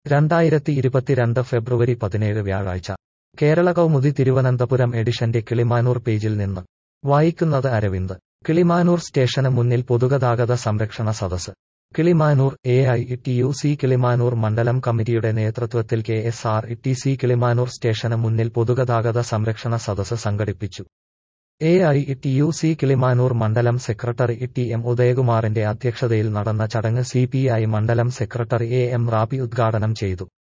2022 ഫെബ്രുവരി 17 വ്യാഴാഴ്ച കേരള കൗമുദി തിരുവനന്തപുരം എഡിഷന്റെ കിളിമാനൂർ പേജിൽ നിന്ന് വായിക്കുന്നത് അരവിന്ദ്. കിളിമാനൂർ സ്റ്റേഷന് മുന്നിൽ പൊതുഗതാഗത സംരക്ഷണ സദസ്സ്. കിളിമാനൂർ AITUC കിളിമാനൂർ മണ്ഡലം കമ്മിറ്റിയുടെ നേതൃത്വത്തിൽ KSRTC കിളിമാനൂർ സ്റ്റേഷന് മുന്നിൽ പൊതുഗതാഗത സംരക്ഷണ സദസ്സ് സംഘടിപ്പിച്ചു. AITUC കിളിമാനൂർ മണ്ഡലം സെക്രട്ടറി TM ഉദയകുമാറിന്റെ അധ്യക്ഷതയിൽ നടന്ന ചടങ്ങ് CPI മണ്ഡലം സെക്രട്ടറി AM റാബി ഉദ്ഘാടനം ചെയ്തു.